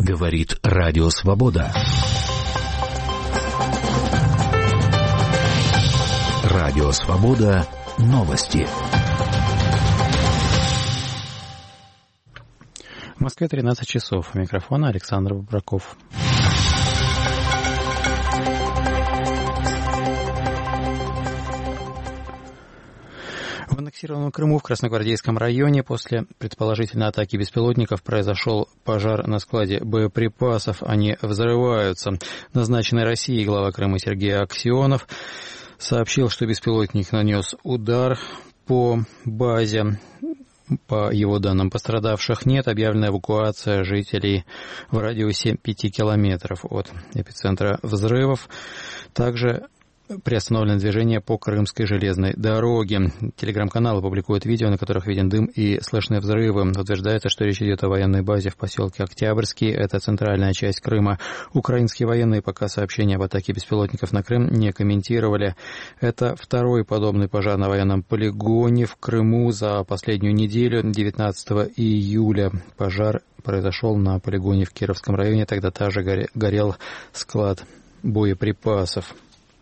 Говорит Радио Свобода. Радио Свобода. Новости. В Москве 13 часов. У микрофона Александр Бобраков. В аннексированном Крыму в Красногвардейском районе после предположительной атаки беспилотников произошел пожар на складе боеприпасов. Они взрываются. Назначенный Россией глава Крыма Сергей Аксенов сообщил, что беспилотник нанес удар по базе. По его данным, пострадавших нет. Объявлена эвакуация жителей в радиусе 5 километров от эпицентра взрывов. Также приостановлено движение по Крымской железной дороге. Телеграм-каналы публикуют видео, на которых виден дым и слышны взрывы. Утверждается, что речь идет о военной базе в поселке Октябрьский. Это центральная часть Крыма. Украинские военные пока сообщения об атаке беспилотников на Крым не комментировали. Это второй подобный пожар на военном полигоне в Крыму за последнюю неделю. 19 июля пожар произошел на полигоне в Кировском районе. Тогда также горел склад боеприпасов.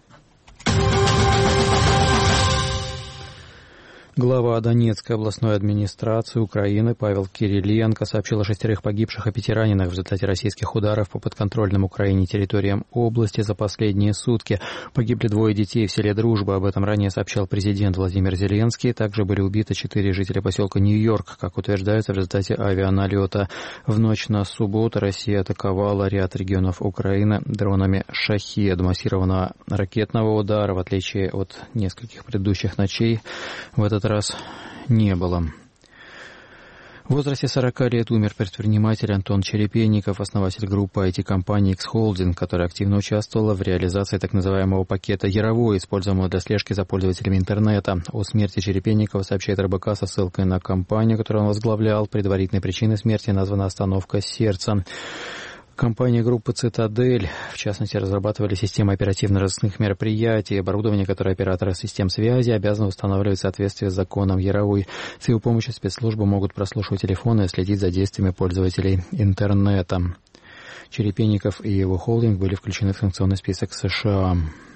Глава Донецкой областной администрации Украины Павел Кириленко сообщил о 6 погибших и 5 раненых в результате российских ударов по подконтрольным Украине территориям области за последние сутки. Погибли 2 детей в селе Дружба. Об этом ранее сообщал президент Владимир Зеленский. Также были убиты 4 жителя поселка Нью-Йорк, как утверждается в результате авианалета. В ночь на субботу Россия атаковала ряд регионов Украины дронами «Шахед». Массированного ракетного удара, в отличие от нескольких предыдущих ночей, в этот раз не было. В возрасте 40 лет умер предприниматель Антон Черепенников, основатель группы IT-компании X-Holding, которая активно участвовала в реализации так называемого пакета Яровой, используемого для слежки за пользователями интернета. О смерти Черепенникова сообщает РБК со ссылкой на компанию, которую он возглавлял. Предварительной причиной смерти названа остановка сердца. Компания группы «Цитадель», в частности, разрабатывали системы оперативно-розыскных мероприятий, оборудование, которое операторы систем связи обязаны устанавливать в соответствии с законом Яровой. С его помощью спецслужбы могут прослушивать телефоны и следить за действиями пользователей интернета. Черепенников и его холдинг были включены в санкционный список США.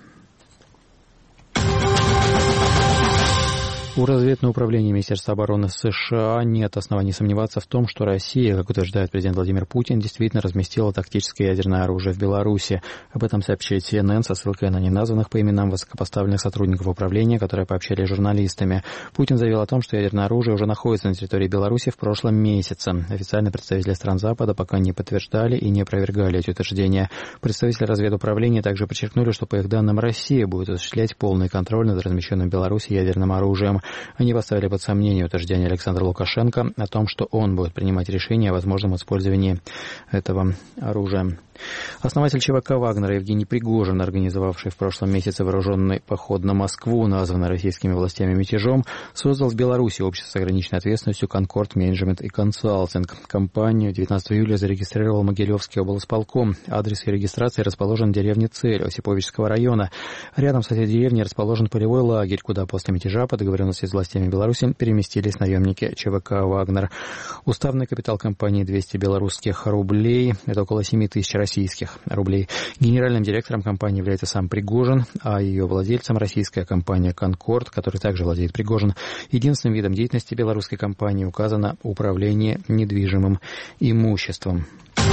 У разведного управления Министерства обороны США нет оснований сомневаться в том, что Россия, как утверждает президент Владимир Путин, действительно разместила тактическое ядерное оружие в Беларуси. Об этом сообщает CNN со ссылкой на неназванных по именам высокопоставленных сотрудников управления, которые пообщались с журналистами. Путин заявил о том, что ядерное оружие уже находится на территории Беларуси в прошлом месяце. Официальные представители стран Запада пока не подтверждали и не опровергали эти утверждения. Представители разведуправления также подчеркнули, что, по их данным, Россия будет осуществлять полный контроль над размещенным в Беларуси ядерным оружием. Они поставили под сомнение утверждение Александра Лукашенко о том, что он будет принимать решения о возможном использовании этого оружия. Основатель ЧВК «Вагнера» Евгений Пригожин, организовавший в прошлом месяце вооруженный поход на Москву, названный российскими властями мятежом, создал в Беларуси общество с ограниченной ответственностью «Конкорд Менеджмент и Консалтинг». Компанию 19 июля зарегистрировал Могилевский облсполком. Адрес ее регистрации расположен в деревне Цель Осиповичского района. Рядом с этой деревней расположен полевой лагерь, куда после мятежа по договоренности с властями Беларуси переместились наемники ЧВК «Вагнер». Уставный капитал компании 200 белорусских рублей. Это около 7 тысяч российских рублей. Генеральным директором компании является сам Пригожин, а ее владельцем российская компания «Конкорд», которой также владеет Пригожин. Единственным видом деятельности белорусской компании указано управление недвижимым имуществом.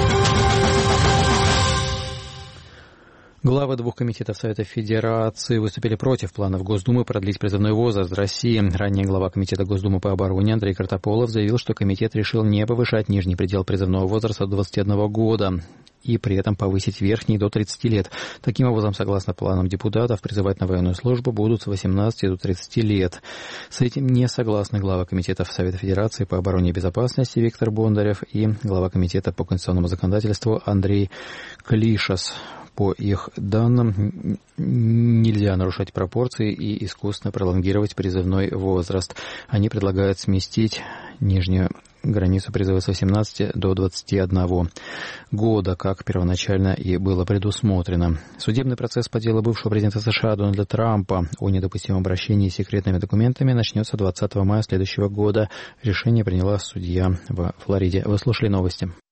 Главы 2 комитетов Совета Федерации выступили против планов Госдумы продлить призывной возраст в России. Ранее глава Комитета Госдумы по обороне Андрей Картополов заявил, что комитет решил не повышать нижний предел призывного возраста до 21 года и при этом повысить верхний до 30 лет. Таким образом, согласно планам депутатов, призывать на военную службу будут с 18 до 30 лет. С этим не согласны глава Комитетов Совета Федерации по обороне и безопасности Виктор Бондарев и глава Комитета по конституционному законодательству Андрей Клишас. По их данным, нельзя нарушать пропорции и искусственно пролонгировать призывной возраст. Они предлагают сместить нижнюю границу призыва с 18 до 21 года, как первоначально и было предусмотрено. Судебный процесс по делу бывшего президента США Дональда Трампа о недопустимом обращении с секретными документами начнется 20 мая следующего года. Решение приняла судья в Флориде. Вы слушали новости.